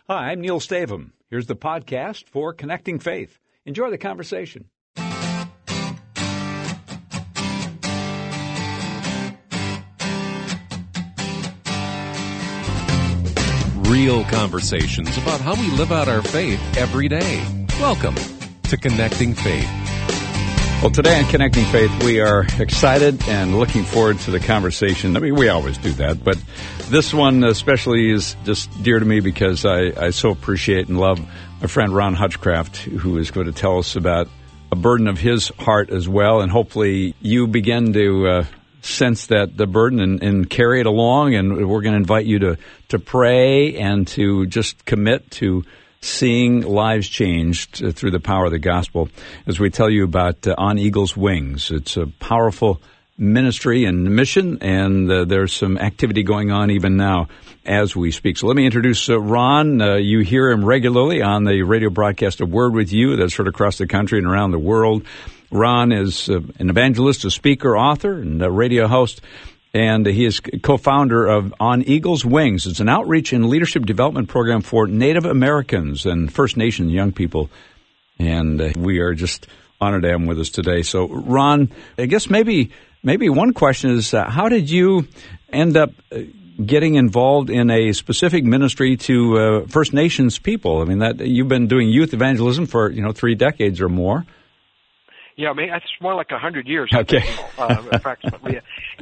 Hi, I'm Neil Stavum. Here's the podcast for Connecting Faith. Enjoy the conversation. Real conversations about how we live out our faith every day. Welcome to Connecting Faith. Well, today on Connecting Faith, we are excited and looking forward to the conversation. I mean, we always do that, but this one especially is just dear to me because I so appreciate and love my friend Ron Hutchcraft, who is going to tell us about a burden of his heart as well, and hopefully you begin to sense that the burden and carry it along, and we're going to invite you to pray and to just commit to seeing lives changed through the power of the gospel as we tell you about On Eagle's Wings. It's a powerful ministry and mission, and there's some activity going on even now as we speak. So let me introduce Ron. You hear him regularly on the radio broadcast A Word With You that's heard across the country and around the world. Ron is an evangelist, a speaker, author, and a radio host, and he is co-founder of On Eagle's Wings. It's an outreach and leadership development program for Native Americans and First Nation young people, and we are just honored to have him with us today. So, Ron, I guess maybe one question is, how did you end up getting involved in a specific ministry to First Nations people? I mean, that you've been doing youth evangelism for 3 decades or more. Yeah, I mean, it's more like 100 years. Okay. Approximately.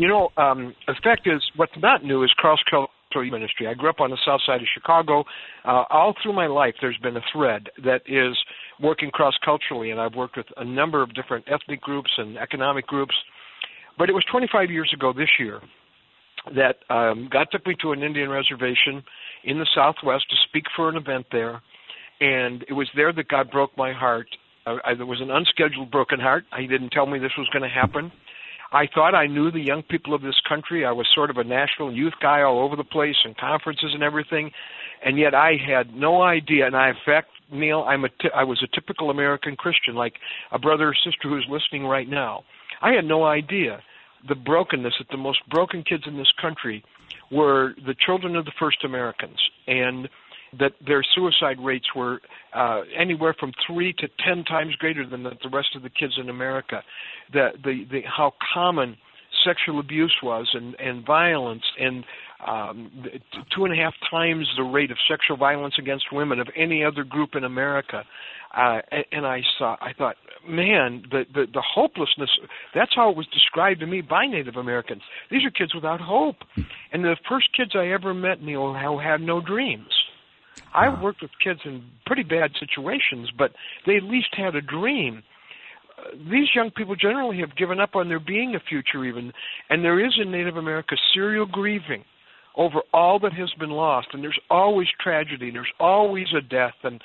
The fact is, what's not new is cross-cultural ministry. I grew up on the south side of Chicago. All through my life, there's been a thread that is working cross-culturally, and I've worked with a number of different ethnic groups and economic groups. But it was 25 years ago this year that God took me to an Indian reservation in the Southwest to speak for an event there, and it was there that God broke my heart. There was an unscheduled broken heart. He didn't tell me this was going to happen. I thought I knew the young people of this country. I was sort of a national youth guy all over the place and conferences and everything, and yet I had no idea. And in fact, Neil, I was a typical American Christian, like a brother or sister who's listening right now. I had no idea the brokenness that the most broken kids in this country were the children of the first Americans, and that their suicide rates were anywhere from 3 to 10 times greater than the rest of the kids in America. How common sexual abuse was and violence, and 2.5 times the rate of sexual violence against women of any other group in America. And I thought, man, the hopelessness, that's how it was described to me by Native Americans. These are kids without hope. And the first kids I ever met, Neil, who had no dreams. I worked with kids in pretty bad situations, but they at least had a dream. These young people generally have given up on there being a future even, and there is in Native America serial grieving over all that has been lost, and there's always tragedy, and there's always a death, and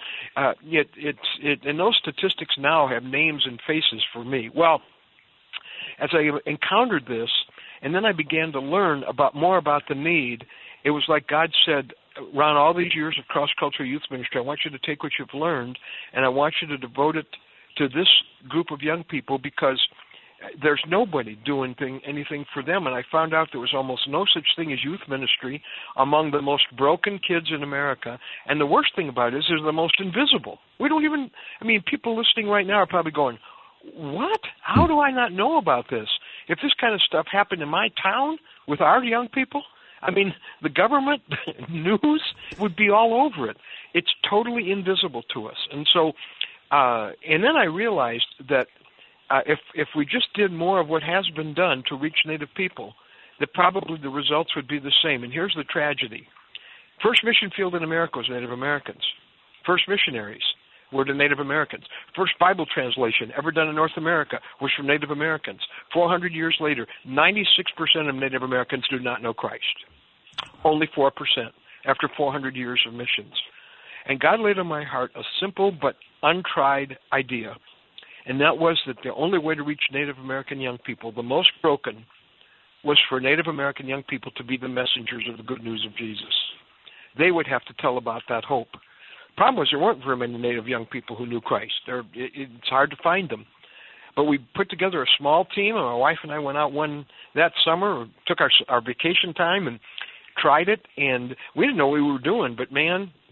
and those statistics now have names and faces for me. Well, as I encountered this, and then I began to learn more about the need, it was like God said, Ron, all these years of cross-cultural youth ministry, I want you to take what you've learned, and I want you to devote it to this group of young people, because there's nobody doing anything for them. And I found out there was almost no such thing as youth ministry among the most broken kids in America. And the worst thing about it is they're the most invisible. People listening right now are probably going, what? How do I not know about this? If this kind of stuff happened in my town with our young people, the government, news would be all over it. It's totally invisible to us. And so, and then I realized that if we just did more of what has been done to reach Native people, that probably the results would be the same. And here's the tragedy. First mission field in America was Native Americans. First missionaries were to Native Americans. First Bible translation ever done in North America was from Native Americans. 400 years later, 96% of Native Americans do not know Christ. Only 4% after 400 years of missions. And God laid on my heart a simple but untried idea, and that was that the only way to reach Native American young people, the most broken, was for Native American young people to be the messengers of the good news of Jesus. They would have to tell about that hope. The problem was there weren't very many Native young people who knew Christ. It's hard to find them. But we put together a small team, and my wife and I went out that summer, took our vacation time and tried it, and we didn't know what we were doing, but man,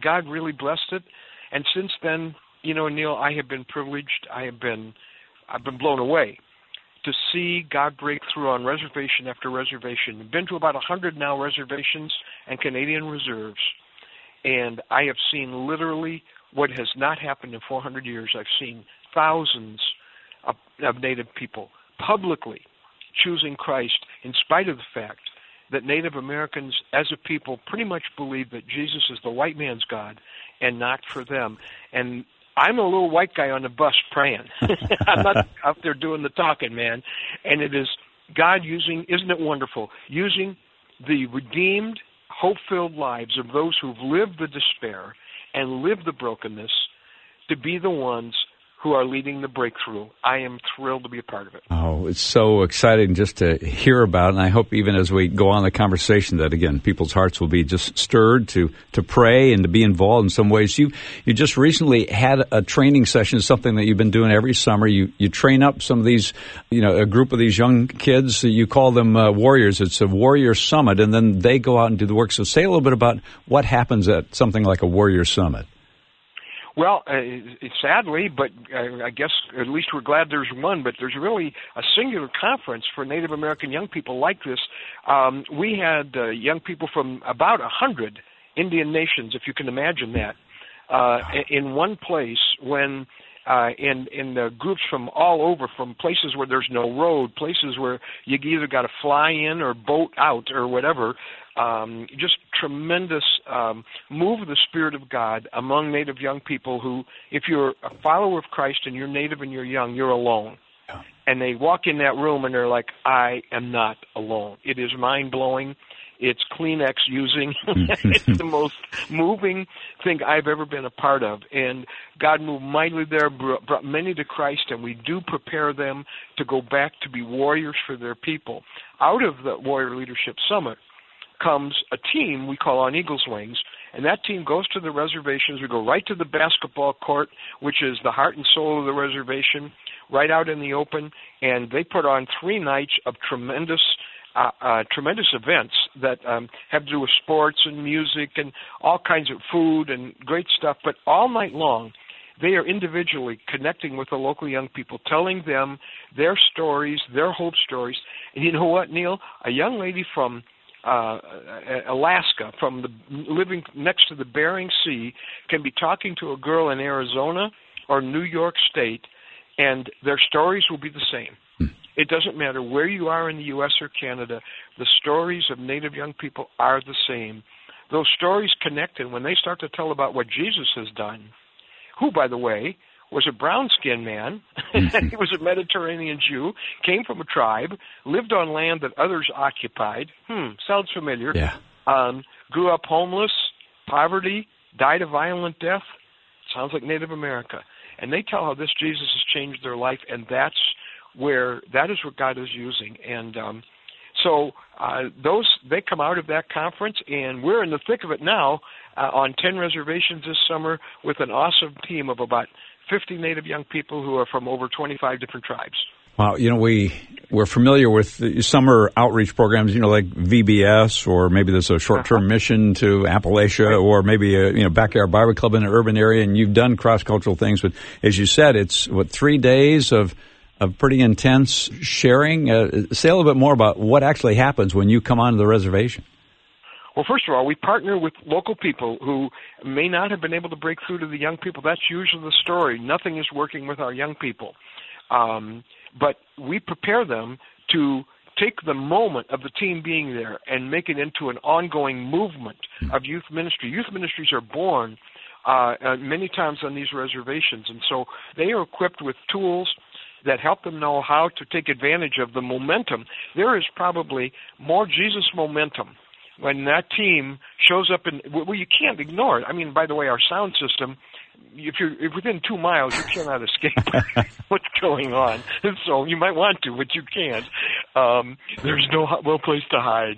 God really blessed it. And since then, Neil, I have been privileged. I've been blown away to see God break through on reservation after reservation. I've been to about 100 now reservations and Canadian reserves, and I have seen literally what has not happened in 400 years. I've seen thousands of Native people publicly choosing Christ in spite of the fact that Native Americans as a people pretty much believe that Jesus is the white man's God and not for them. And I'm a little white guy on the bus praying. I'm not out there doing the talking, man. And it is God using, isn't it wonderful, using the redeemed, hope-filled lives of those who've lived the despair and lived the brokenness to be the ones who are leading the breakthrough. I am thrilled to be a part of it. Oh, it's so exciting just to hear about, and I hope even as we go on the conversation that, again, people's hearts will be just stirred to pray and to be involved in some ways. You just recently had a training session, something that you've been doing every summer. You train up some of these, a group of these young kids. You call them warriors. It's a warrior summit, and then they go out and do the work. So say a little bit about what happens at something like a warrior summit. Well, sadly, but I guess at least we're glad there's one, but there's really a singular conference for Native American young people like this. We had young people from about 100 Indian nations, if you can imagine that, in one place when in groups from all over, from places where there's no road, places where you either got to fly in or boat out or whatever. Just tremendous move of the Spirit of God among Native young people who, if you're a follower of Christ and you're Native and you're young, you're alone. Yeah. And they walk in that room and they're like, I am not alone. It is mind-blowing. It's Kleenex using. It's the most moving thing I've ever been a part of. And God moved mightily there, brought many to Christ, and we do prepare them to go back to be warriors for their people. Out of the Warrior Leadership Summit comes a team we call On Eagle's Wings, and that team goes to the reservations. We go right to the basketball court, which is the heart and soul of the reservation, right out in the open, and they put on 3 nights of tremendous events that have to do with sports and music and all kinds of food and great stuff, but all night long they are individually connecting with the local young people, telling them their stories, their hope stories. And you know what, Neil? A young lady from Alaska, living next to the Bering Sea, can be talking to a girl in Arizona or New York State, and their stories will be the same. It doesn't matter where you are in the U.S. or Canada, the stories of Native young people are the same. Those stories connect, and when they start to tell about what Jesus has done, who, by the way, was a brown-skinned man, he was a Mediterranean Jew, came from a tribe, lived on land that others occupied. Sounds familiar. Yeah. Grew up homeless, poverty, died a violent death. Sounds like Native America. And they tell how this Jesus has changed their life, and that is what God is using. And so they come out of that conference, and we're in the thick of it now on 10 reservations this summer with an awesome team of about 50 Native young people who are from over 25 different tribes. Wow, we're familiar with the summer outreach programs, like VBS, or maybe there's a short-term mission to Appalachia, right, or maybe a backyard Bible club in an urban area, and you've done cross-cultural things. But as you said, it's 3 days of pretty intense sharing. Say a little bit more about what actually happens when you come onto the reservation. Well, first of all, we partner with local people who may not have been able to break through to the young people. That's usually the story. Nothing is working with our young people. But we prepare them to take the moment of the team being there and make it into an ongoing movement of youth ministry. Youth ministries are born many times on these reservations, and so they are equipped with tools that help them know how to take advantage of the momentum. There is probably more Jesus momentum when that team shows up you can't ignore it. I mean, by the way, our sound system, if within 2 miles, you cannot escape what's going on. So you might want to, but you can't. There's no place to hide.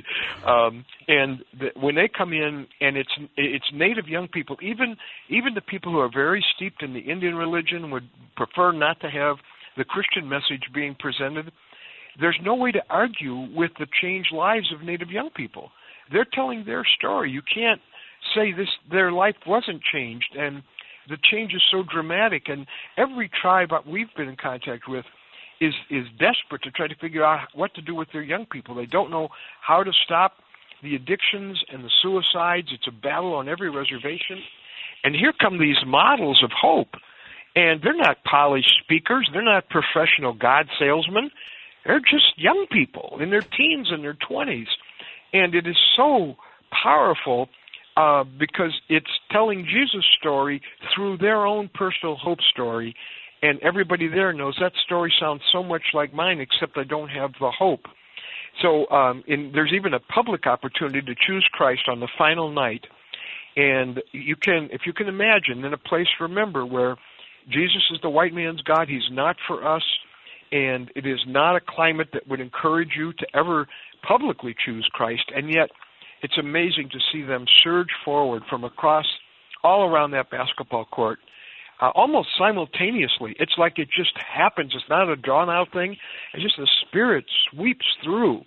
When they come in, and it's Native young people, even the people who are very steeped in the Indian religion would prefer not to have the Christian message being presented. There's no way to argue with the changed lives of Native young people. They're telling their story. You can't say their life wasn't changed, and the change is so dramatic. And every tribe we've been in contact with is desperate to try to figure out what to do with their young people. They don't know how to stop the addictions and the suicides. It's a battle on every reservation. And here come these models of hope. And they're not polished speakers. They're not professional God salesmen. They're just young people in their teens and their 20s. And it is so powerful because it's telling Jesus' story through their own personal hope story. And everybody there knows that story sounds so much like mine, except I don't have the hope. So there's even a public opportunity to choose Christ on the final night. And you can, if you can imagine, in a place, remember, where Jesus is the white man's God. He's not for us. And it is not a climate that would encourage you to ever publicly choose Christ. And yet, it's amazing to see them surge forward from across, all around that basketball court, almost simultaneously. It's like it just happens. It's not a drawn-out thing. It's just the Spirit sweeps through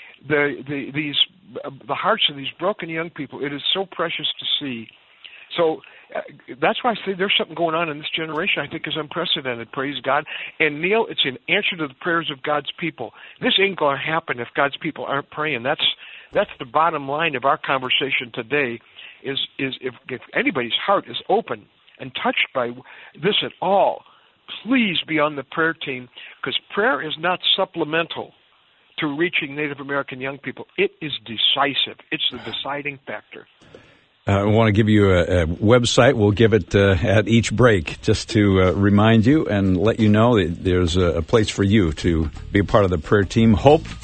the hearts of these broken young people. It is so precious to see. So that's why I say there's something going on in this generation I think is unprecedented, praise God. And Neil, it's an answer to the prayers of God's people. This ain't going to happen if God's people aren't praying. That's the bottom line of our conversation today, is if anybody's heart is open and touched by this at all, please be on the prayer team, because prayer is not supplemental to reaching Native American young people. It is decisive. It's the deciding factor. I want to give you a website. We'll give it at each break just to remind you and let you know that there's a place for you to be a part of the prayer team,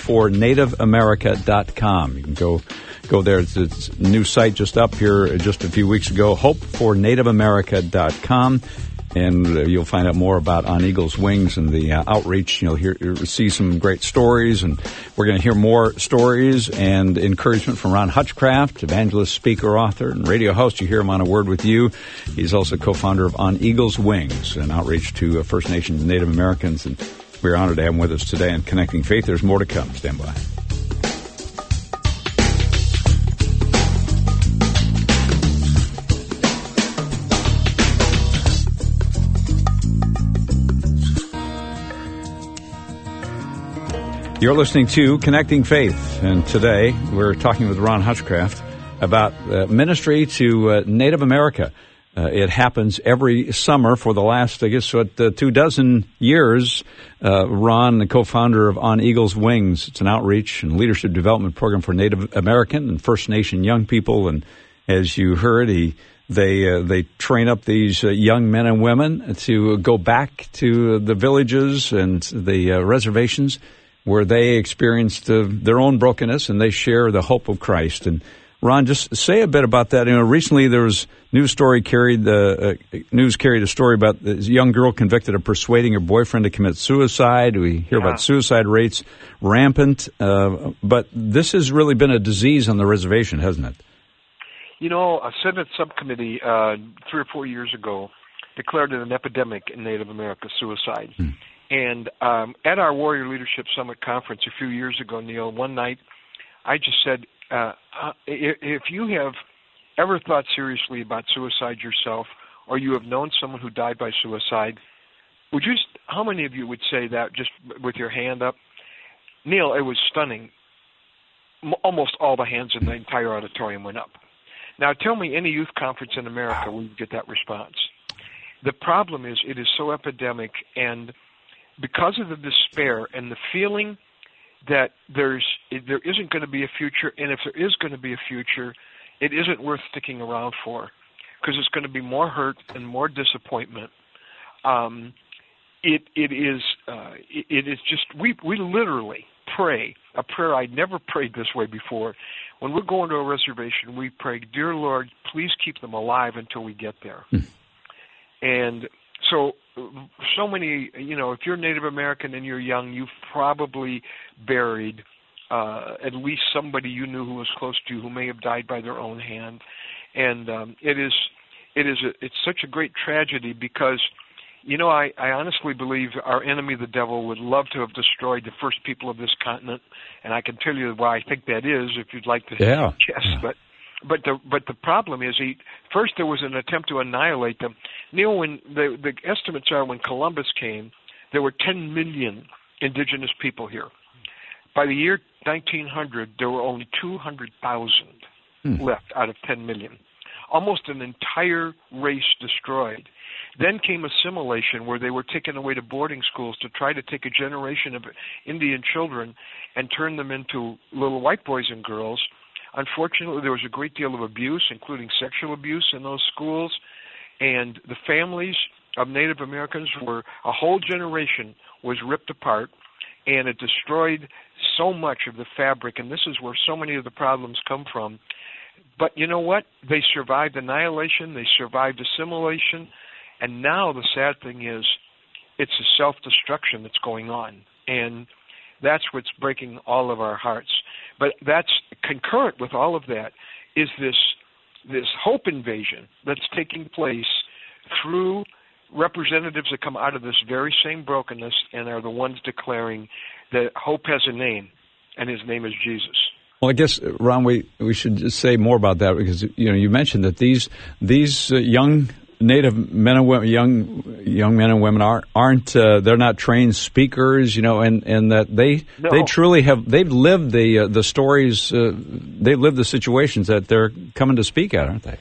hopefornativeamerica.com. You can go there. It's a new site just up here just a few weeks ago, hopefornativeamerica.com. And you'll find out more about On Eagle's Wings and the outreach. You'll see some great stories, and we're going to hear more stories and encouragement from Ron Hutchcraft, evangelist, speaker, author, and radio host. You hear him on A Word With You. He's also co-founder of On Eagle's Wings, an outreach to First Nations and Native Americans. And we're honored to have him with us today on Connecting Faith. There's more to come. Stand by. You're listening to Connecting Faith, and today we're talking with Ron Hutchcraft about ministry to Native America. It happens every summer for the last, 24 years. Ron, the co-founder of On Eagle's Wings, it's an outreach and leadership development program for Native American and First Nation young people. And as you heard, they train up these young men and women to go back to the villages and the reservations where they experienced their own brokenness, and they share the hope of Christ. And Ron, just say a bit about that. Recently there was news carried a story about this young girl convicted of persuading her boyfriend to commit suicide. We hear about suicide rates rampant, but this has really been a disease on the reservation, hasn't it? A Senate subcommittee 3 or 4 years ago declared it an epidemic in Native America, suicide. And at our Warrior Leadership Summit conference a few years ago, Neil, one night I just said, if you have ever thought seriously about suicide yourself, or you have known someone who died by suicide, how many of you would say that just with your hand up? Neil, it was stunning. Almost all the hands in the entire auditorium went up. Now tell me any youth conference in America where you get that response. The problem is it is so epidemic, and because of the despair and the feeling that there isn't going to be a future, and if there is going to be a future, it isn't worth sticking around for, because it's going to be more hurt and more disappointment. It is just we literally pray a prayer I'd never prayed this way before. When we're going to a reservation, we pray, "Dear Lord, please keep them alive until we get there." And so many, if you're Native American and you're young, you've probably buried at least somebody you knew who was close to you who may have died by their own hand. And it's such a great tragedy because, I honestly believe our enemy, the devil, would love to have destroyed the first people of this continent. And I can tell you why I think that is, if you'd like to guess. But But the problem is, first there was an attempt to annihilate them. Neil, when the estimates are when Columbus came, there were 10 million indigenous people here. By the year 1900, there were only 200,000 left out of 10 million. Almost an entire race destroyed. Then came assimilation, where they were taken away to boarding schools to try to take a generation of Indian children and turn them into little white boys and girls. Unfortunately, there was a great deal of abuse, including sexual abuse in those schools, and the families of Native Americans a whole generation was ripped apart, and it destroyed so much of the fabric, and this is where so many of the problems come from. But you know what? They survived annihilation, they survived assimilation, and now the sad thing is it's a self-destruction that's going on, and that's what's breaking all of our hearts. But that's concurrent with all of that is this hope invasion that's taking place through representatives that come out of this very same brokenness and are the ones declaring that hope has a name, and his name is Jesus. Well, I guess, Ron, we should just say more about that, because you mentioned that these young Native men and women, young men and women aren't they're not trained speakers, and that they truly they've lived the stories, they've lived the situations that they're coming to speak at, aren't they?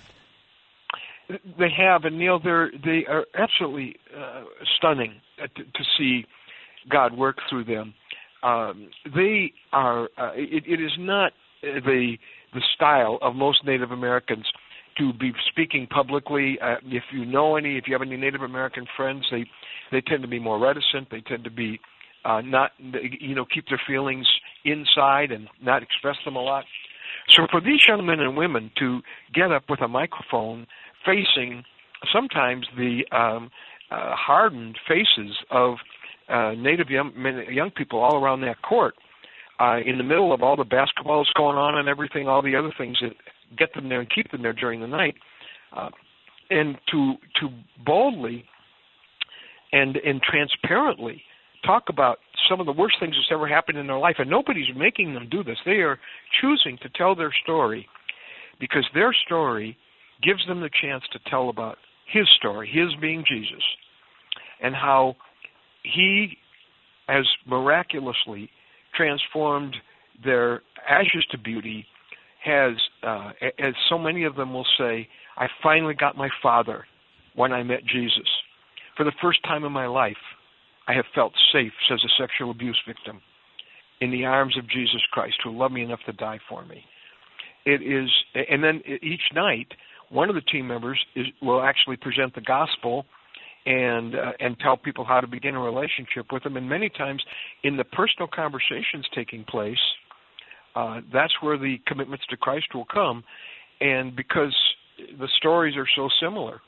They have, and Neil, they are absolutely stunning to see God work through them. They are. It is not the style of most Native Americans to be speaking publicly. If you have any Native American friends, they tend to be more reticent. They tend to be not, keep their feelings inside and not express them a lot. So for these young men and women to get up with a microphone, facing sometimes the hardened faces of Native young people all around that court, in the middle of all the basketball that's going on and everything, all the other things that get them there and keep them there during the night, and to boldly and transparently talk about some of the worst things that's ever happened in their life. And nobody's making them do this. They are choosing to tell their story because their story gives them the chance to tell about his story, his being Jesus, and how he has miraculously transformed their ashes to beauty, has, as so many of them will say, I finally got my father when I met Jesus. For the first time in my life, I have felt safe, says a sexual abuse victim, in the arms of Jesus Christ, who loved me enough to die for me. It is, and then each night, one of the team members will actually present the gospel and tell people how to begin a relationship with them. And many times, in the personal conversations taking place, that's where the commitments to Christ will come. And because the stories are so similar,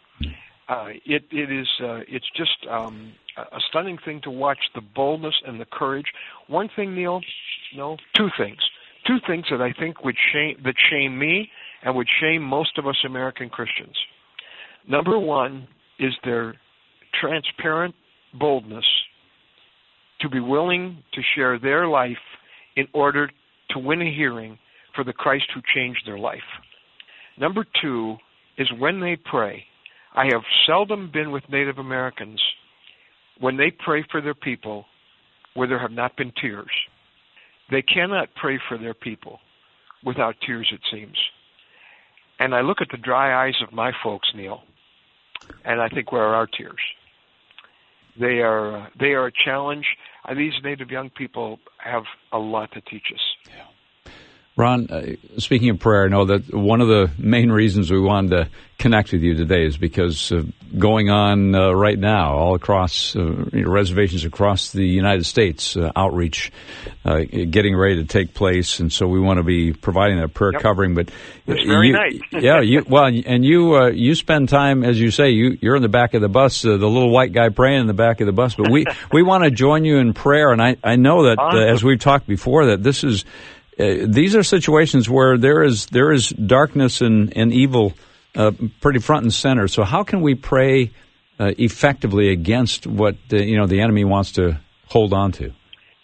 it's just a stunning thing to watch the boldness and the courage. One thing, Neil, two things that I think would shame me and would shame most of us American Christians. Number one is their transparent boldness to be willing to share their life in order to win a hearing for the Christ who changed their life. Number two is when they pray. I have seldom been with Native Americans when they pray for their people where there have not been tears. They cannot pray for their people without tears, it seems. And I look at the dry eyes of my folks, Neil, and I think, where are our tears? They are a challenge. These Native young people have a lot to teach us. Yeah. Ron, speaking of prayer, I know that one of the main reasons we wanted to connect with you today is because going on right now all across reservations across the United States, outreach getting ready to take place, and so we want to be providing that prayer covering. But it's very nice. You spend time, as you say, you're in the back of the bus, the little white guy praying in the back of the bus. But we want to join you in prayer, and I know that as we've talked before, that this is. These are situations where there is darkness and evil pretty front and center. So how can we pray effectively against what the enemy wants to hold on to?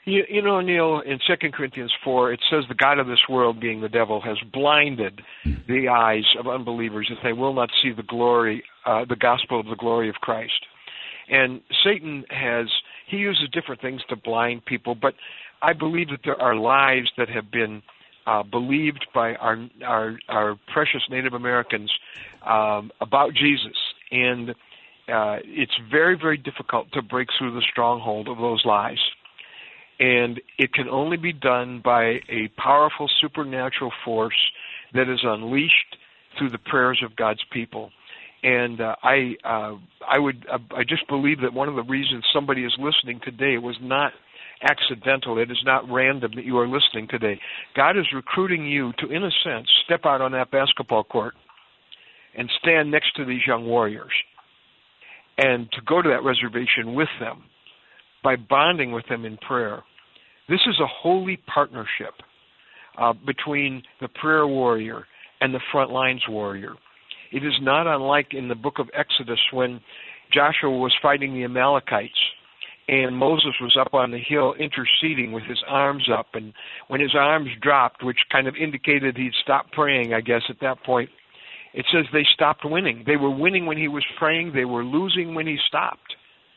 You know, Neil, in 2 Corinthians 4, it says the God of this world, being the devil, has blinded the eyes of unbelievers that they will not see the glory, the gospel of the glory of Christ. And Satan he uses different things to blind people, but I believe that there are lies that have been believed by our precious Native Americans about Jesus. And it's very, very difficult to break through the stronghold of those lies. And it can only be done by a powerful supernatural force that is unleashed through the prayers of God's people. And I just believe that one of the reasons somebody is listening today was not accidental. It is not random that you are listening today. God is recruiting you to, in a sense, step out on that basketball court and stand next to these young warriors and to go to that reservation with them by bonding with them in prayer. This is a holy partnership between the prayer warrior and the front lines warrior. It is not unlike in the book of Exodus when Joshua was fighting the Amalekites and Moses was up on the hill interceding with his arms up, and when his arms dropped, which kind of indicated he'd stopped praying, I guess, at that point, it says they stopped winning. They were winning when he was praying. They were losing when he stopped.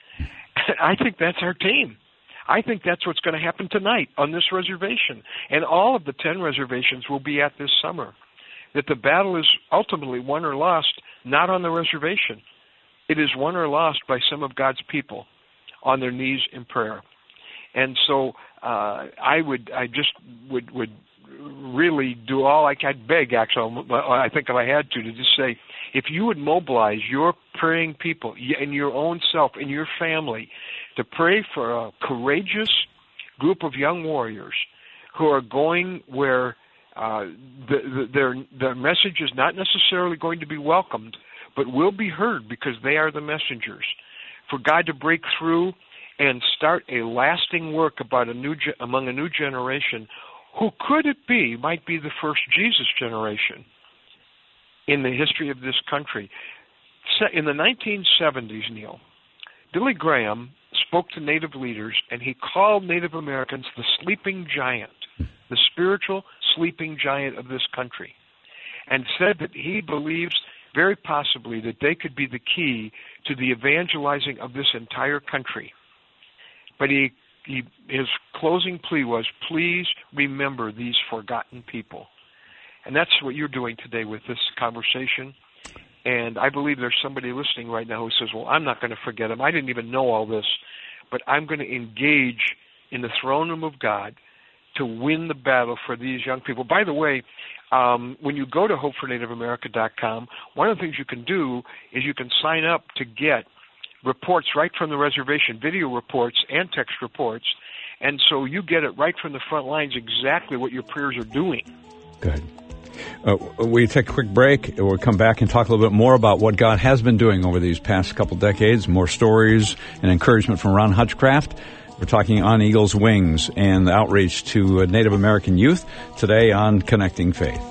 I think that's our team. I think that's what's going to happen tonight on this reservation. And all of the 10 reservations will be at this summer. That the battle is ultimately won or lost not on the reservation. It is won or lost by some of God's people on their knees in prayer. And so I just would really do all I could, beg actually, I think if I had to just say, if you would mobilize your praying people and your own self and your family to pray for a courageous group of young warriors who are going where their message is not necessarily going to be welcomed, but will be heard because they are the messengers, for God to break through and start a lasting work about among a new generation who could it be might be the first Jesus generation in the history of this country. In the 1970s, Neil, Billy Graham spoke to Native leaders, and he called Native Americans the sleeping giant, the spiritual sleeping giant of this country, and said that he believes very possibly that they could be the key to the evangelizing of this entire country. But his closing plea was, please remember these forgotten people. And that's what you're doing today with this conversation. And I believe there's somebody listening right now who says, well, I'm not going to forget them. I didn't even know all this. But I'm going to engage in the throne room of God to win the battle for these young people. By the way, when you go to HopeForNativeAmerica.com, one of the things you can do is you can sign up to get reports right from the reservation, video reports and text reports, and so you get it right from the front lines exactly what your prayers are doing. Good. We take a quick break. We'll come back and talk a little bit more about what God has been doing over these past couple decades, more stories and encouragement from Ron Hutchcraft. We're talking On Eagle's Wings and the outreach to Native American youth today on Connecting Faith.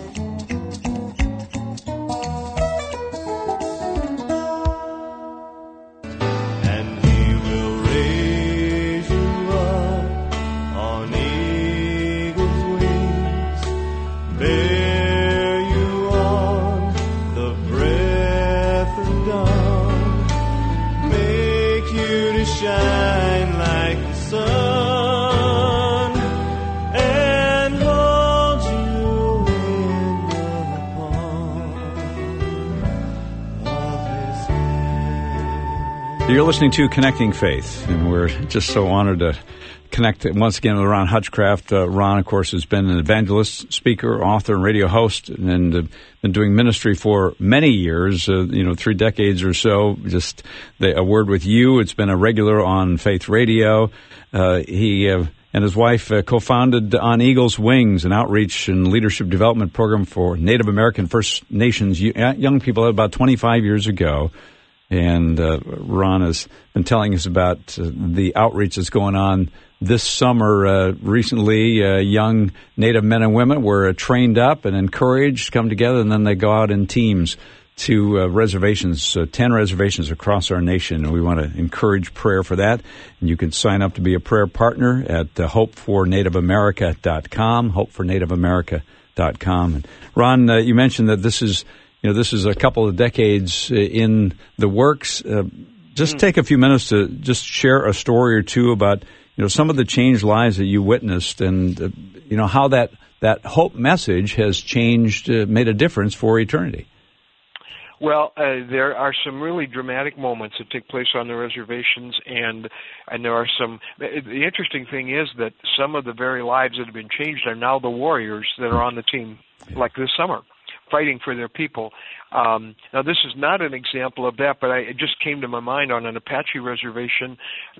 You're listening to Connecting Faith, and we're just so honored to connect once again with Ron Hutchcraft. Ron, of course, has been an evangelist, speaker, author, and radio host, and been doing ministry for many years, 3 decades or so. Just A Word with You, it's been a regular on Faith Radio. He and his wife co-founded On Eagle's Wings, an outreach and leadership development program for Native American First Nations young people about 25 years ago. And Ron has been telling us about the outreach that's going on this summer. Recently, young Native men and women were trained up and encouraged to come together, and then they go out in teams to reservations, 10 reservations across our nation, and we want to encourage prayer for that. And you can sign up to be a prayer partner at hopefornativeamerica.com, hopefornativeamerica.com. And Ron, you mentioned that this is a couple of decades in the works. Just take a few minutes to just share a story or two about, some of the changed lives that you witnessed and, how that hope message has changed, made a difference for eternity. Well, there are some really dramatic moments that take place on the reservations, and there are some. The interesting thing is that some of the very lives that have been changed are now the warriors that are on the team, like this summer, fighting for their people. Now, this is not an example of that, but it just came to my mind on an Apache reservation.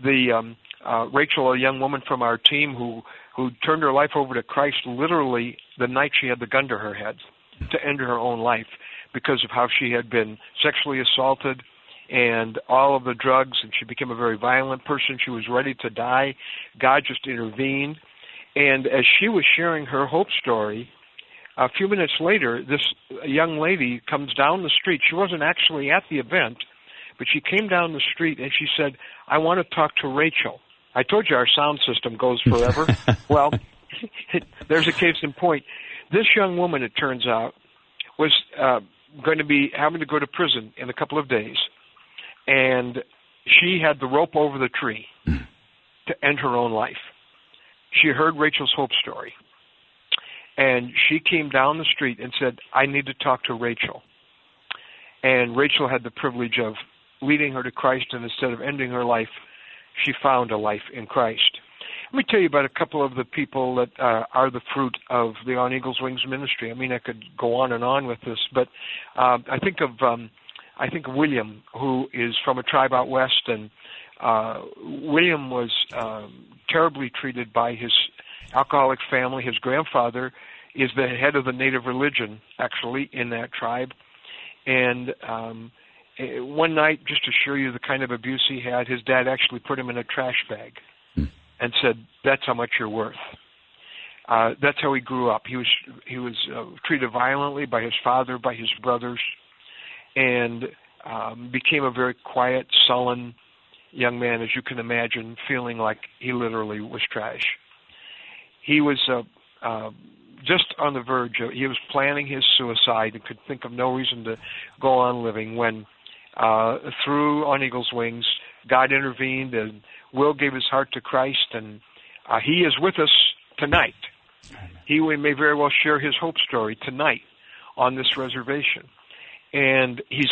Rachel, a young woman from our team who turned her life over to Christ literally the night she had the gun to her head to end her own life, because of how she had been sexually assaulted and all of the drugs, and she became a very violent person. She was ready to die. God just intervened. And as she was sharing her hope story, a few minutes later, this young lady comes down the street. She wasn't actually at the event, but she came down the street and she said, "I want to talk to Rachel." I told you our sound system goes forever. Well, there's a case in point. This young woman, it turns out, was going to be having to go to prison in a couple of days, and she had the rope over the tree to end her own life. She heard Rachel's hope story, and she came down the street and said, "I need to talk to Rachel." And Rachel had the privilege of leading her to Christ, and instead of ending her life, she found a life in Christ. Let me tell you about a couple of the people that are the fruit of the On Eagle's Wings ministry. I mean, I could go on and on with this, but I think of William, who is from a tribe out west, and William was terribly treated by his alcoholic family. His grandfather is the head of the native religion, actually, in that tribe. And one night, just to show you the kind of abuse he had, his dad actually put him in a trash bag and said, "That's how much you're worth." That's how he grew up. He was treated violently by his father, by his brothers, and became a very quiet, sullen young man, as you can imagine, feeling like he literally was trash. He was just on the verge of, he was planning his suicide and could think of no reason to go on living when, through On Eagle's Wings, God intervened, and Will gave his heart to Christ, and he is with us tonight. He may very well share his hope story tonight on this reservation. And he's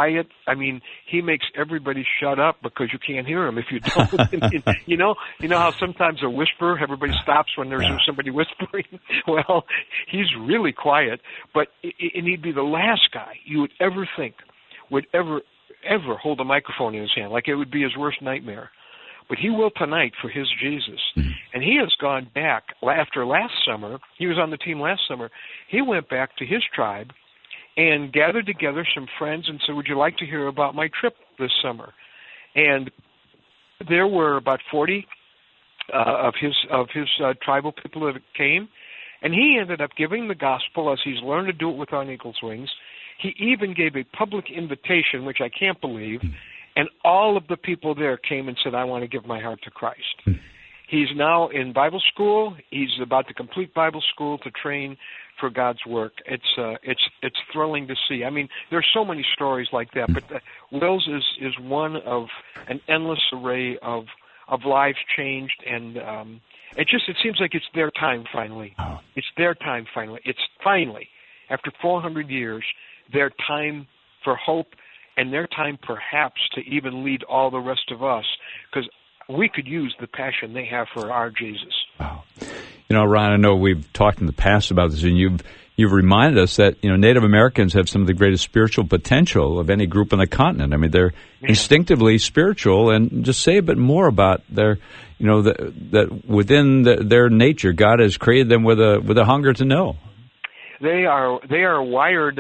he makes everybody shut up because you can't hear him if you don't. you know how sometimes a whisper, everybody stops when there's somebody whispering? Well, he's really quiet, and he'd be the last guy you would ever think would ever hold a microphone in his hand. Like it would be his worst nightmare. But he will tonight for his Jesus. And he has gone back. After last summer, he was on the team last summer, he went back to his tribe and gathered together some friends and said, "Would you like to hear about my trip this summer?" And there were about 40 of his tribal people that came, and he ended up giving the gospel as he's learned to do it with On Eagle's Wings. He even gave a public invitation, which I can't believe, and all of the people there came and said, "I want to give my heart to Christ." He's now in Bible school. He's about to complete Bible school to train for God's work. It's thrilling to see. I mean, there's so many stories like that, but Will's is one of an endless array of lives changed, and it seems like it's their time finally. It's their time finally. It's finally, after 400 years, their time for hope, and their time perhaps to even lead all the rest of us, because we could use the passion they have for our Jesus. Wow. Ron, I know we've talked in the past about this, and you've reminded us that, Native Americans have some of the greatest spiritual potential of any group on the continent. I mean, they're instinctively spiritual, and just say a bit more about their, that within their nature, God has created them with a hunger to know. They are wired.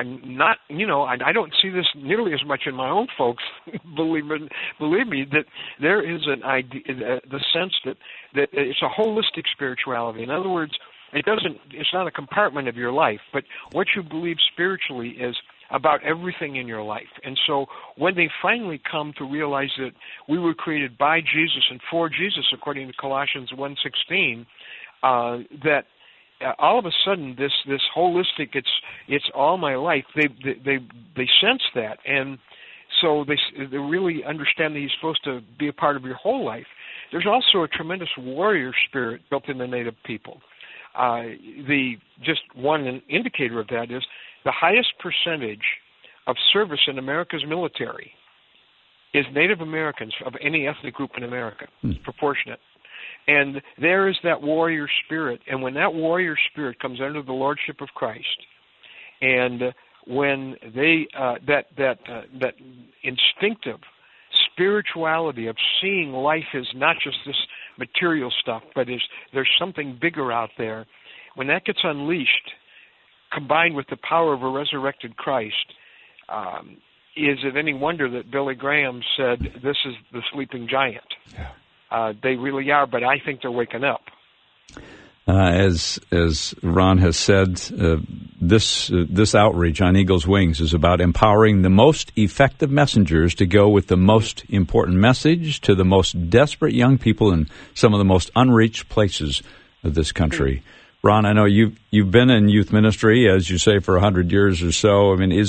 I don't see this nearly as much in my own folks. Believe me, that there is an idea, the sense that it's a holistic spirituality. In other words, it's not a compartment of your life, but what you believe spiritually is about everything in your life. And so when they finally come to realize that we were created by Jesus and for Jesus, according to Colossians 1:16, that all of a sudden this holistic, it's all my life. They sense that, and so they really understand that he's supposed to be a part of your whole life. There's also a tremendous warrior spirit built in the Native people. Just one indicator of that is the highest percentage of service in America's military is Native Americans of any ethnic group in America. It's proportionate. And there is that warrior spirit. And when that warrior spirit comes under the lordship of Christ, and when they that instinctive spirituality of seeing life as not just this material stuff, but there's something bigger out there, when that gets unleashed, combined with the power of a resurrected Christ, is it any wonder that Billy Graham said, this is the sleeping giant? Yeah. They really are, but I think they're waking up. As Ron has said, this outreach on Eagle's Wings is about empowering the most effective messengers to go with the most important message to the most desperate young people in some of the most unreached places of this country. Ron, I know you've been in youth ministry, as you say, for 100 years or so. I mean,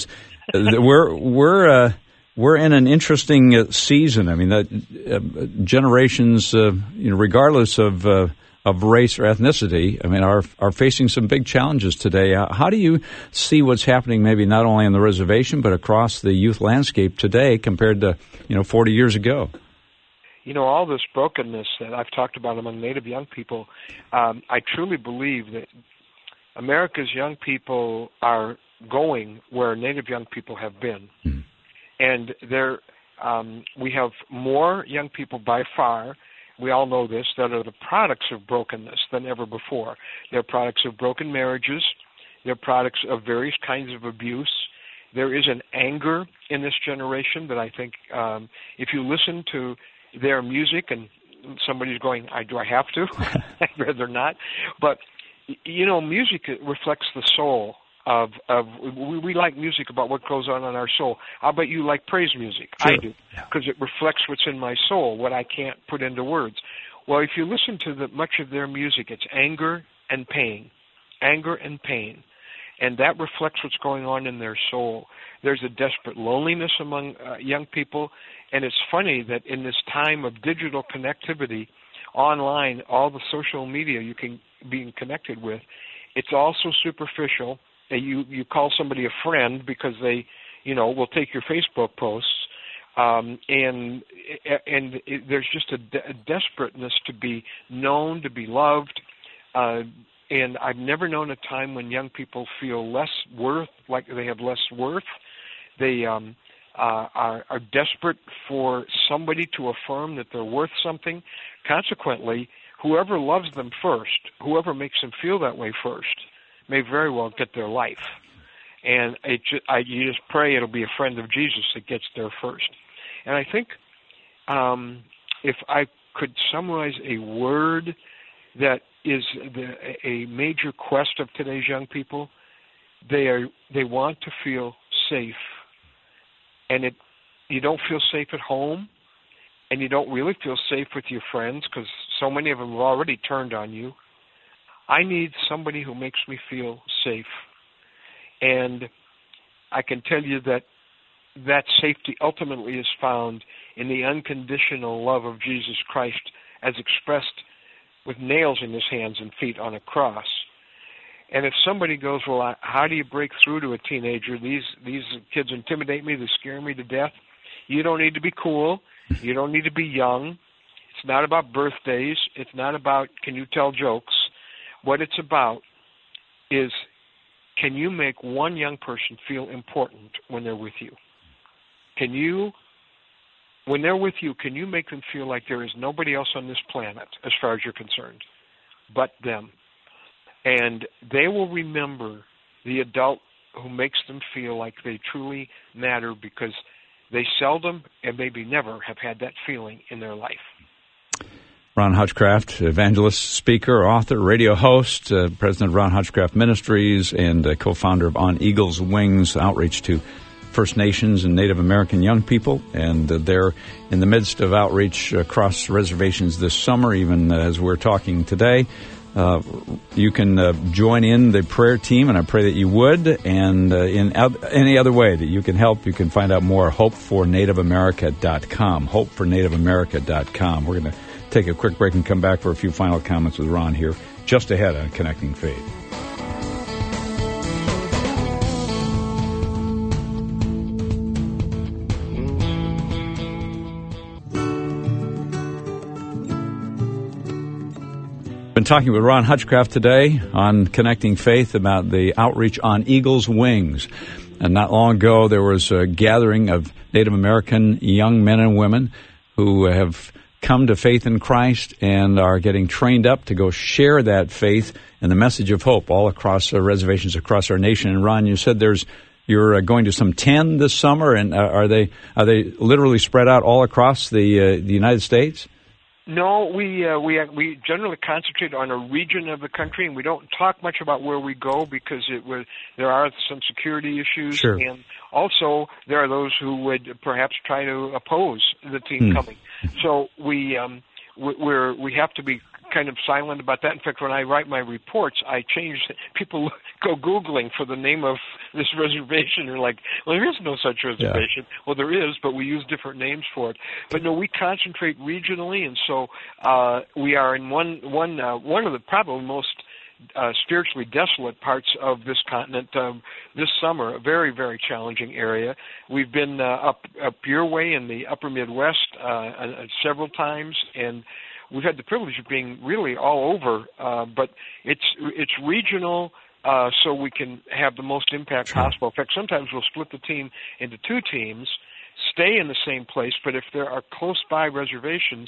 we're in an interesting season. I mean, generations, regardless of race or ethnicity, I mean, are facing some big challenges today. How do you see what's happening, maybe not only on the reservation but across the youth landscape today compared to 40 years ago? All this brokenness that I've talked about among Native young people, I truly believe that America's young people are going where Native young people have been. Mm. And we have more young people by far, we all know this, that are the products of brokenness than ever before. They're products of broken marriages. They're products of various kinds of abuse. There is an anger in this generation that I think if you listen to their music, and somebody's going, do I have to? I'd rather not. But, music reflects the soul of we like music about what goes on in our soul. I'll bet you like praise music. Sure. I do, because it reflects what's in my soul, what I can't put into words. Well, if you listen to much of their music, it's anger and pain, and that reflects what's going on in their soul. There's a desperate loneliness among young people, and it's funny that in this time of digital connectivity, online, all the social media you can be connected with, it's also superficial. You call somebody a friend because they, will take your Facebook posts, and there's just a desperateness to be known, to be loved, and I've never known a time when young people feel less worth, like they have less worth. They are desperate for somebody to affirm that they're worth something. Consequently, whoever loves them first, whoever makes them feel that way first, may very well get their life. And you just pray it'll be a friend of Jesus that gets there first. And I think if I could summarize a word that is a major quest of today's young people, they want to feel safe. And you don't feel safe at home, and you don't really feel safe with your friends because so many of them have already turned on you. I need somebody who makes me feel safe. And I can tell you that safety ultimately is found in the unconditional love of Jesus Christ as expressed with nails in his hands and feet on a cross. And if somebody goes, well, how do you break through to a teenager? These kids intimidate me, they scare me to death. You don't need to be cool. You don't need to be young. It's not about birthdays. It's not about can you tell jokes. What it's about is, can you make one young person feel important when they're with you? When they're with you, can you make them feel like there is nobody else on this planet, as far as you're concerned, but them? And they will remember the adult who makes them feel like they truly matter, because they seldom and maybe never have had that feeling in their life. Ron Hutchcraft, evangelist, speaker, author, radio host, president of Ron Hutchcraft Ministries, and co-founder of On Eagle's Wings, outreach to First Nations and Native American young people. And they're in the midst of outreach across reservations this summer, even as we're talking today. You can join in the prayer team, and I pray that you would. And in any other way that you can help, you can find out more at hopefornativeamerica.com, hopefornativeamerica.com. We're going to take a quick break and come back for a few final comments with Ron here, just ahead on Connecting Faith. Been talking with Ron Hutchcraft today on Connecting Faith about the outreach On Eagle's Wings. And not long ago, there was a gathering of Native American young men and women who have come to faith in Christ and are getting trained up to go share that faith and the message of hope all across reservations across our nation. And Ron, you said you're going to some 10 this summer, and are they literally spread out all across the United States? No, we generally concentrate on a region of the country, and we don't talk much about where we go because there are some security issues, sure. And also there are those who would perhaps try to oppose the team coming. So we have to be kind of silent about that. In fact, when I write my reports, I change. People go Googling for the name of this reservation. They're like, well, there is no such reservation. Yeah. Well, there is, but we use different names for it. But no, we concentrate regionally, and so we are in one of the probably most spiritually desolate parts of this continent this summer, a very, very challenging area. We've been up your way in the upper Midwest several times, and we've had the privilege of being really all over, but it's regional, so we can have the most impact possible. In fact, sometimes we'll split the team into two teams, stay in the same place, but if there are close by reservations,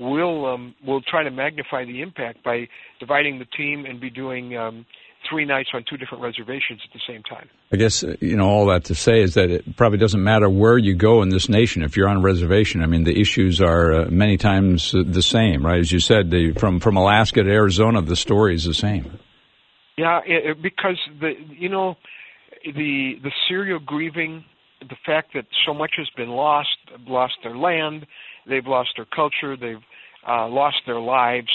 we'll try to magnify the impact by dividing the team and be doing 3 nights on 2 different reservations at the same time. I guess, all that to say is that it probably doesn't matter where you go in this nation. If you're on a reservation, I mean, the issues are many times the same, right? As you said, from Alaska to Arizona, the story is the same. Yeah, because the serial grieving, the fact that so much has been lost, their land, they've lost their culture, they've lost their lives.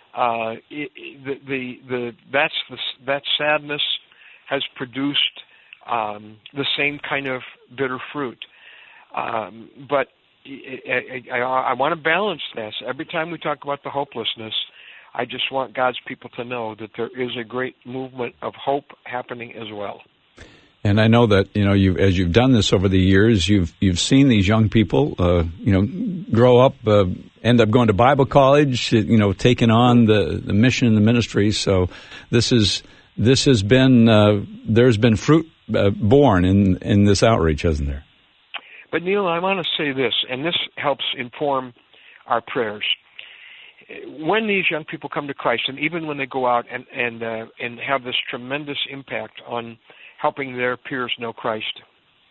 That sadness has produced the same kind of bitter fruit. But I want to balance this. Every time we talk about the hopelessness, I just want God's people to know that there is a great movement of hope happening as well. And I know that as you've done this over the years, you've seen these young people, grow up, end up going to Bible college, taking on the mission and the ministry. So this has been there's been fruit born in this outreach, hasn't there? But Neil, I want to say this, and this helps inform our prayers. When these young people come to Christ, and even when they go out and have this tremendous impact on helping their peers know Christ,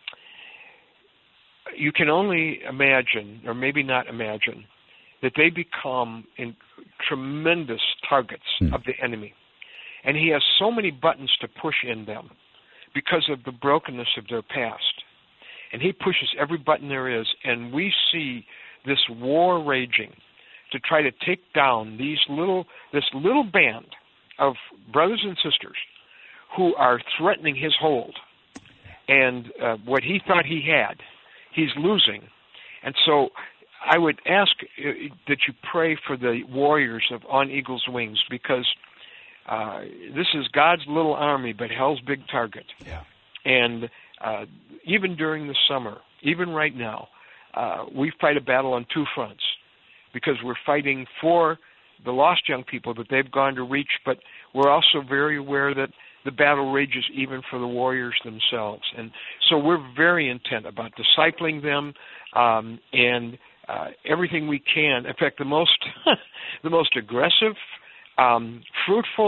you can only imagine, or maybe not imagine, that they become tremendous targets of the enemy. And he has so many buttons to push in them because of the brokenness of their past. And he pushes every button there is, and we see this war raging to try to take down this little band of brothers and sisters who are threatening his hold. And what he thought he had, he's losing. And so I would ask that you pray for the warriors of On Eagle's Wings, because this is God's little army, but hell's big target. Yeah. And even during the summer, even right now, we fight a battle on 2 fronts, because we're fighting for the lost young people that they've gone to reach, but we're also very aware that the battle rages even for the warriors themselves. And so we're very intent about discipling them and everything we can. In fact, the most aggressive, fruitful,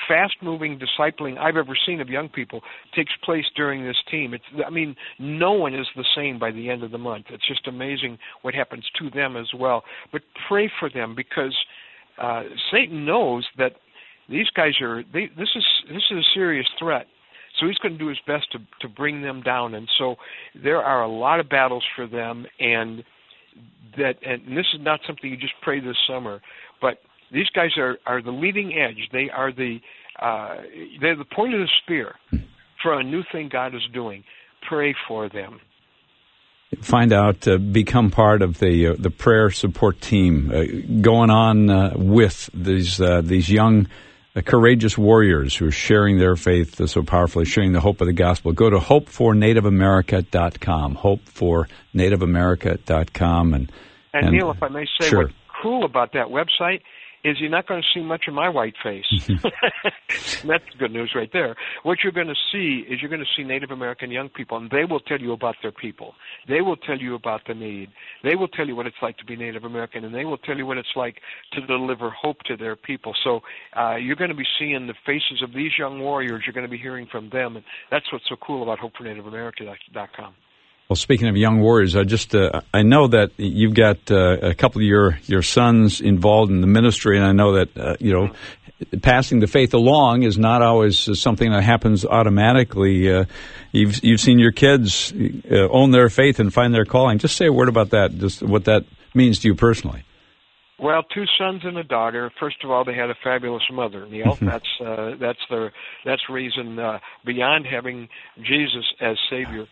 fast-moving discipling I've ever seen of young people takes place during this team. No one is the same by the end of the month. It's just amazing what happens to them as well. But pray for them, because Satan knows that these guys this is a serious threat. So he's going to do his best to bring them down. And so there are a lot of battles for them, and this is not something you just pray this summer, but these guys are the leading edge. They're the point of the spear for a new thing God is doing. Pray for them. Find out, become part of the prayer support team going on with these young, courageous warriors who are sharing their faith so powerfully, sharing the hope of the gospel. Go to hopefornativeamerica.com, hopefornativeamerica.com. And Neil, if I may say, sure. What's cool about that website is you're not going to see much of my white face. That's good news right there. What you're going to see is you're going to see Native American young people, and they will tell you about their people. They will tell you about the need. They will tell you what it's like to be Native American, and they will tell you what it's like to deliver hope to their people. So you're going to be seeing the faces of these young warriors. You're going to be hearing from them, and that's what's so cool about HopeForNativeAmerica.com. Well, speaking of young warriors, I know that you've got a couple of your sons involved in the ministry, and I know that passing the faith along is not always something that happens automatically. You've seen your kids own their faith and find their calling. Just say a word about that, just what that means to you personally. Well, 2 sons and a daughter. First of all, they had a fabulous mother, Neil. That's reason beyond having Jesus as Savior.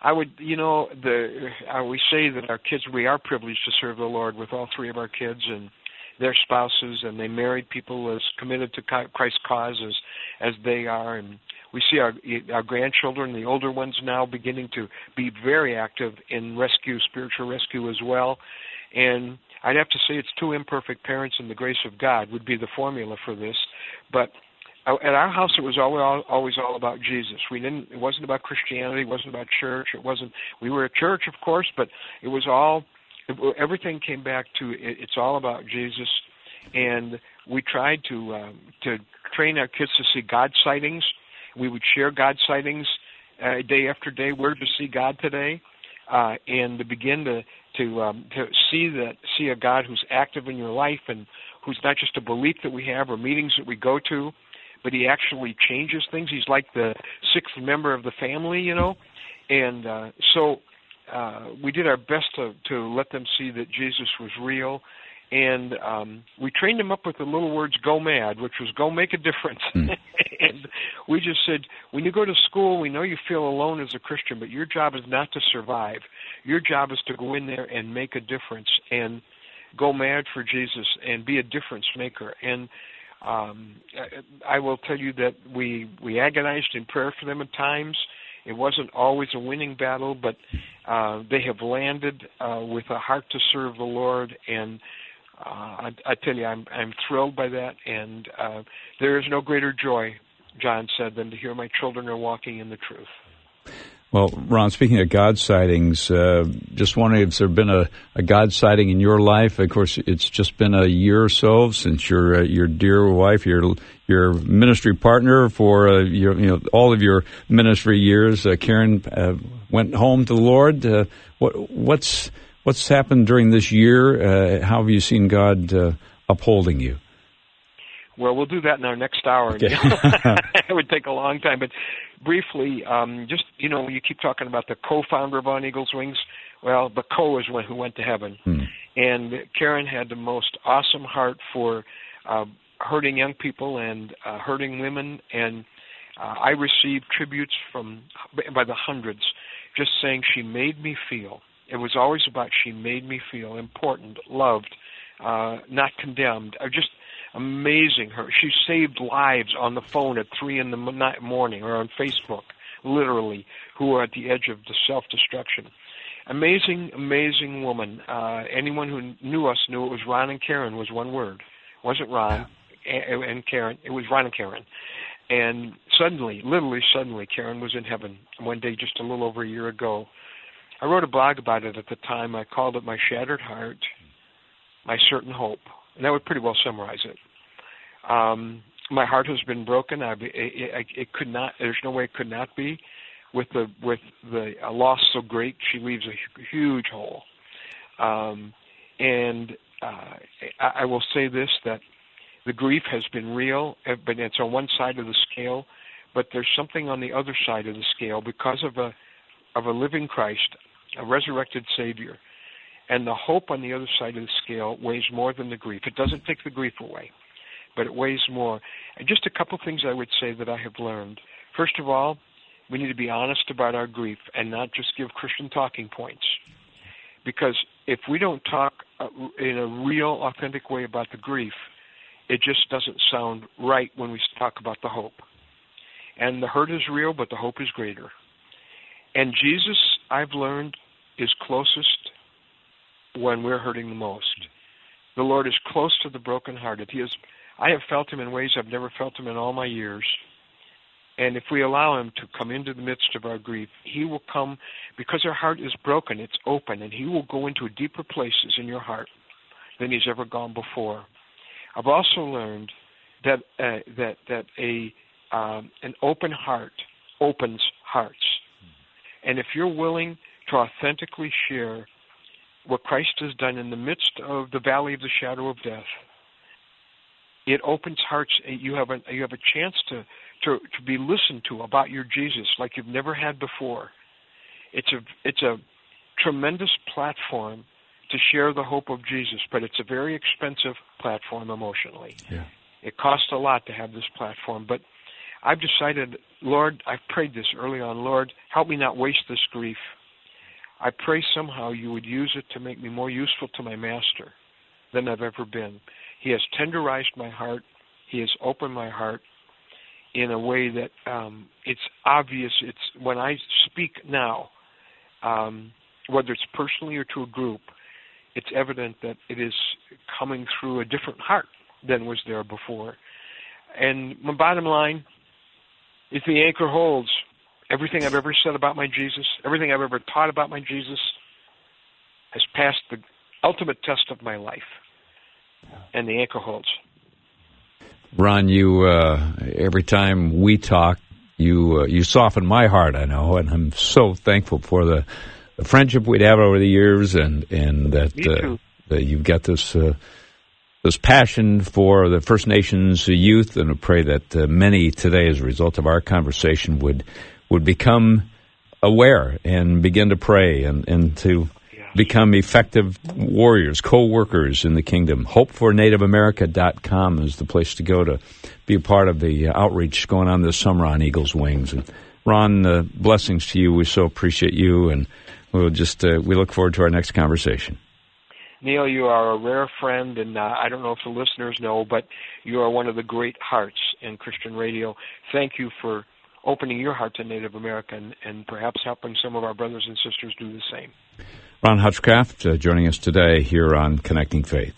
We say that our kids, we are privileged to serve the Lord with all 3 of our kids and their spouses, and they married people as committed to Christ's cause as they are. And we see our grandchildren, the older ones now, beginning to be very active in spiritual rescue as well. And I'd have to say it's 2 imperfect parents and the grace of God would be the formula for this. But at our house, it was always all about Jesus. It wasn't about Christianity. It wasn't about church. We were a church, of course, but it was everything came back to it's all about Jesus. And we tried to train our kids to see God sightings. We would share God sightings day after day. Where to see God today, and to begin to see a God who's active in your life and who's not just a belief that we have or meetings that we go to, but he actually changes things. He's like the 6th member of the family, And so we did our best to let them see that Jesus was real. And we trained them up with the little words, go mad, which was go make a difference. And we just said, when you go to school, we know you feel alone as a Christian, but your job is not to survive. Your job is to go in there and make a difference and go mad for Jesus and be a difference maker. And I will tell you that we agonized in prayer for them at times. It wasn't always a winning battle, but they have landed with a heart to serve the Lord, and I tell you, I'm thrilled by that, and there is no greater joy, John said, than to hear my children are walking in the truth. Well, Ron, speaking of God sightings, just wondering if there's been a God sighting in your life. Of course, it's just been a year or so since your dear wife, your ministry partner for all of your ministry years, Karen, went home to the Lord. What's happened during this year? How have you seen God upholding you? Well, we'll do that in our next hour. Okay. It would take a long time, but briefly, you keep talking about the co-founder of On Eagle's Wings. Well, the co is one who went to heaven. And Karen had the most awesome heart for hurting young people and hurting women, and I received tributes by the hundreds just saying she made me feel. It was always about she made me feel important, loved, not condemned. Just amazing. She saved lives on the phone at 3 in the morning or on Facebook, literally, who were at the edge of the self-destruction. Amazing, amazing woman. Anyone who knew us knew it was Ron and Karen was one word. It wasn't Ron and Karen. It was Ron and Karen. And suddenly, literally suddenly, Karen was in heaven one day just a little over a year ago. I wrote a blog about it at the time. I called it My Shattered Heart, My Certain Hope. And that would pretty well summarize it. my heart has been broken. It could not. There's no way it could not be. With the loss so great, she leaves a huge hole. And I will say this, that the grief has been real, but it's on one side of the scale. But there's something on the other side of the scale because of a living Christ, a resurrected Savior. And the hope on the other side of the scale weighs more than the grief. It doesn't take the grief away, but it weighs more. And just a couple things I would say that I have learned. First of all, we need to be honest about our grief and not just give Christian talking points. Because if we don't talk in a real, authentic way about the grief, it just doesn't sound right when we talk about the hope. And the hurt is real, but the hope is greater. And Jesus, I've learned, is closest when we're hurting the most. The Lord is close to the brokenhearted. I have felt Him in ways I've never felt Him in all my years. And if we allow Him to come into the midst of our grief, He will come, because our heart is broken, it's open, and He will go into deeper places in your heart than He's ever gone before. I've also learned that an open heart opens hearts. And if you're willing to authentically share what Christ has done in the midst of the valley of the shadow of death, it opens hearts. You have a chance to be listened to about your Jesus like you've never had before. It's a tremendous platform to share the hope of Jesus, but it's a very expensive platform emotionally. Yeah. It costs a lot to have this platform, but I've decided, Lord, I've prayed this early on, Lord, help me not waste this grief. I pray somehow you would use it to make me more useful to my Master than I've ever been. He has tenderized my heart. He has opened my heart in a way that it's obvious. It's when I speak now, whether it's personally or to a group, it's evident that it is coming through a different heart than was there before. And my bottom line is the anchor holds. Everything I've ever said about my Jesus, everything I've ever taught about my Jesus has passed the ultimate test of my life. And the anchor holds. Ron, you every time we talk, you soften my heart, I know, and I'm so thankful for the friendship we'd have over the years, and that you've got this passion for the First Nations youth, and I pray that many today, as a result of our conversation, would become aware and begin to pray and to become effective warriors, co-workers in the kingdom. HopeForNativeAmerica.com is the place to go to be a part of the outreach going on this summer on Eagle's Wings. And Ron, blessings to you. We so appreciate you, and we'll just we look forward to our next conversation. Neil, you are a rare friend, and I don't know if the listeners know, but you are one of the great hearts in Christian radio. Thank you for opening your heart to Native America and perhaps helping some of our brothers and sisters do the same. Ron Hutchcraft joining us today here on Connecting Faith.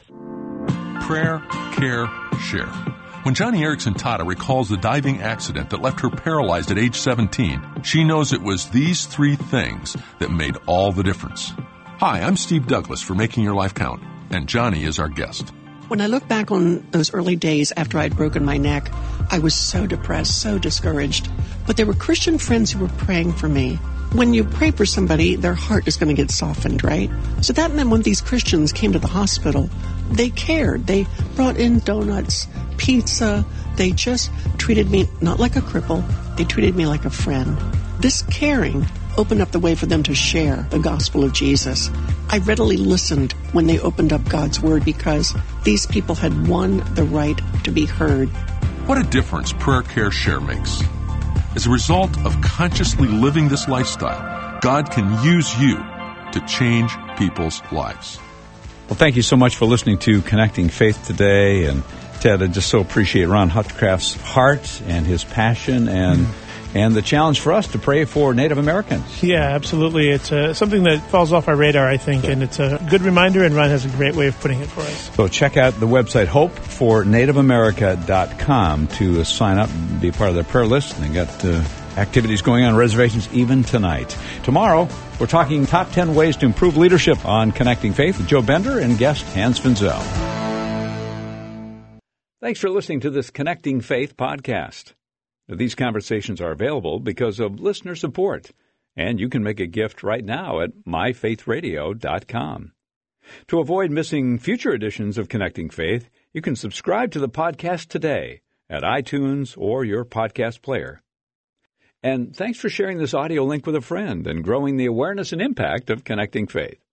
Prayer, care, share. When Joni Eareckson Tada recalls the diving accident that left her paralyzed at age 17, she knows it was these three things that made all the difference. Hi, I'm Steve Douglas for Making Your Life Count, and Joni is our guest. When I look back on those early days after I'd broken my neck, I was so depressed, so discouraged. But there were Christian friends who were praying for me. When you pray for somebody, their heart is going to get softened, right? So that meant when these Christians came to the hospital, they cared. They brought in donuts, pizza. They just treated me not like a cripple. They treated me like a friend. This caring opened up the way for them to share the gospel of Jesus. I readily listened when they opened up God's word because these people had won the right to be heard. What a difference prayer, care, share makes. As a result of consciously living this lifestyle, God can use you to change people's lives. Well, thank you so much for listening to Connecting Faith today. And Ted, I just so appreciate Ron Hutchcraft's heart and his passion and the challenge for us to pray for Native Americans. Yeah, absolutely. It's something that falls off our radar, I think, and it's a good reminder, and Ron has a great way of putting it for us. So check out the website, HopeForNativeAmerica.com, to sign up and be part of their prayer list. And they got activities going on, reservations even tonight. Tomorrow, we're talking top 10 ways to improve leadership on Connecting Faith with Joe Bender and guest Hans Finzel. Thanks for listening to this Connecting Faith podcast. These conversations are available because of listener support, and you can make a gift right now at myfaithradio.com. To avoid missing future editions of Connecting Faith, you can subscribe to the podcast today at iTunes or your podcast player. And thanks for sharing this audio link with a friend and growing the awareness and impact of Connecting Faith.